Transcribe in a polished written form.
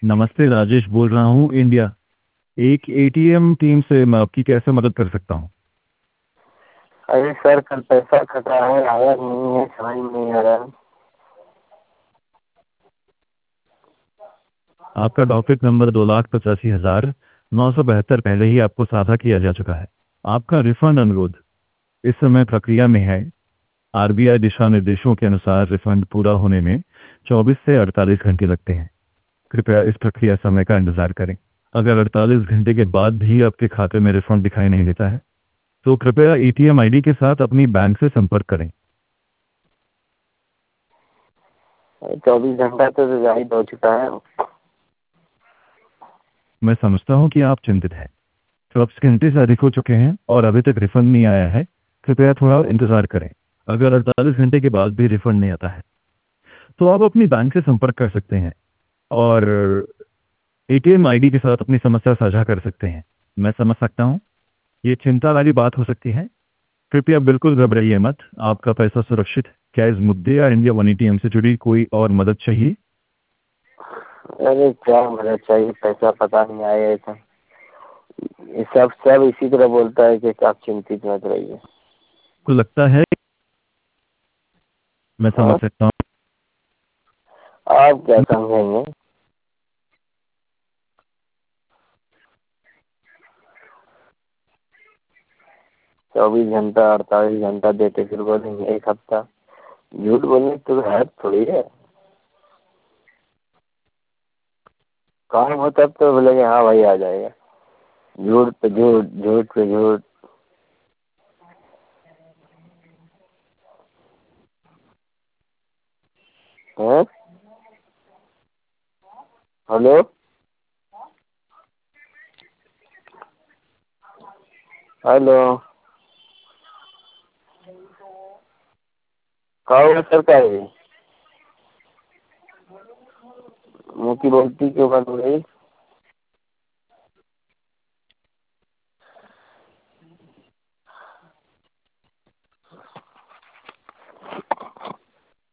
नमस्ते, राजेश बोल रहा हूँ इंडिया एक एटीएम टीम से। मैं आपकी कैसे मदद कर सकता हूँ? अरे सर, कल पैसा कटा है, आया नहीं है, समझ में नहीं आ रहा। आपका डॉकेट नंबर 2,85,972 पहले ही आपको साझा किया जा चुका है। आपका रिफंड अनुरोध इस समय प्रक्रिया में है। आरबीआई दिशा निर्देशों के अनुसार रिफंड पूरा होने में 24 से 48 घंटे लगते हैं। कृपया इस प्रक्रिया समय का इंतजार करें। अगर 48 घंटे के बाद भी आपके खाते में रिफंड दिखाई नहीं देता है तो कृपया एटीएम आईडी के साथ अपनी बैंक से संपर्क करें। 24 घंटा तो जाहिर हो चुका है। मैं समझता हूं कि आप चिंतित हैं। 24 घंटे से अधिक हो चुके हैं और अभी तक रिफंड नहीं आया है। कृपया थोड़ा इंतजार करें। अगर 48 घंटे के बाद भी रिफंड नहीं आता है तो आप अपनी बैंक से संपर्क कर सकते हैं और एटीएम आईडी के साथ अपनी समस्या साझा कर सकते हैं। मैं समझ सकता हूं, ये चिंता वाली बात हो सकती है। कृपया बिल्कुल घबराइए मत। आपका पैसा सुरक्षित है। क्या इस मुद्दे या इंडिया वन एटीएम से जुड़ी कोई और मदद चाहिए? अरे क्या मदद चाहिए, पैसा पता नहीं आया था। ये सब इसी तरह बोलता है कि आप चिंतित मत रहिए। को लगता है मैं समझ हाँ, सकता हूँ। आप क्या समझेंगे। 24 घंटा 48 घंटा देते फिर बोलेंगे 1 हफ्ता। झूठ बोलने तो है थोड़ी है। काम होता तो बोलेंगे हाँ भाई आ जाएगा। झूठ पे झूठ, झूठ पे झूठ। है। हेलो। हेलो। कहा हुआ सरकारी मुँह की बोलती क्यों बंद हो गई?